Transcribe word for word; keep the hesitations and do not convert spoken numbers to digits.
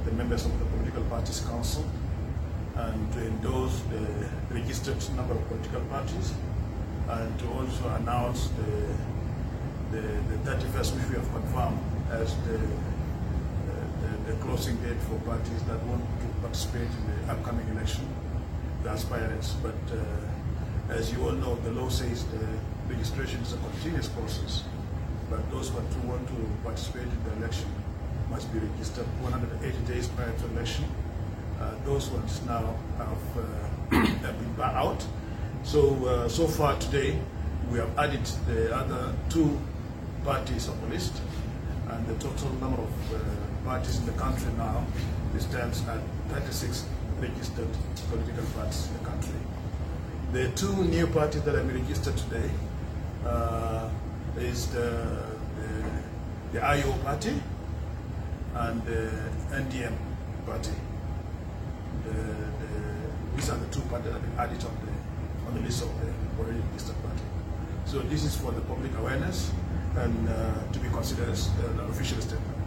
the members of the Political Parties Council and to endorse the registered number of political parties and to also announce the, the, the thirty-first, which we have confirmed as the, the, the closing date for parties that want to participate in the upcoming election, the aspirants. But uh, as you all know, the law says the registration is a continuous process, but those who want to participate in the election must be registered one hundred eighty days prior to election. Uh, those ones now have, uh, have been bought out. So, uh, so far today, we have added the other two parties on the list, and the total number of uh, parties in the country now stands at thirty-six registered political parties in the country. The two new parties that have been registered today uh, is the, the, the I O party and the N D M party. The, the, these are the two parties that have been added on the, on the list of the already registered party. So this is for the public awareness and uh, to be considered as an official statement.